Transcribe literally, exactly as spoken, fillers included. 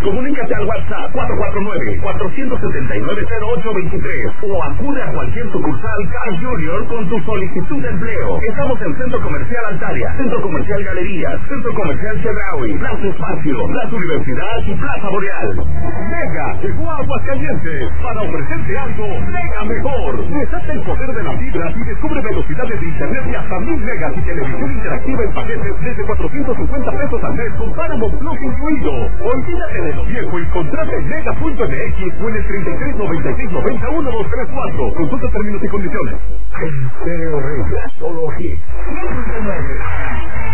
Comunícate al WhatsApp cuatro cuatro nueve, cuatro siete nueve, cero ocho dos tres o acude a cualquier sucursal Carl Junior con tu solicitud de empleo. Estamos en Centro Comercial Altaria, Centro Comercial Galerías, Centro Comercial Chedraui, Plaza Espacio, Plaza Universidad y Plaza Boreal. Mega llegó a Aguascalientes para ofrecerte algo mega mejor. Desata el poder de la fibra y descubre velocidades de internet de hasta mil megas y televisión interactiva en paquetes desde cuatrocientos cincuenta pesos al mes con Paramount Plus incluido. Olvídate de lo viejo y contrata en mega punto m x o en el treinta y tres noventa y seis noventa uno dos tres cuatro. Consulta términos y condiciones. En Stereo Reyes, solo hits.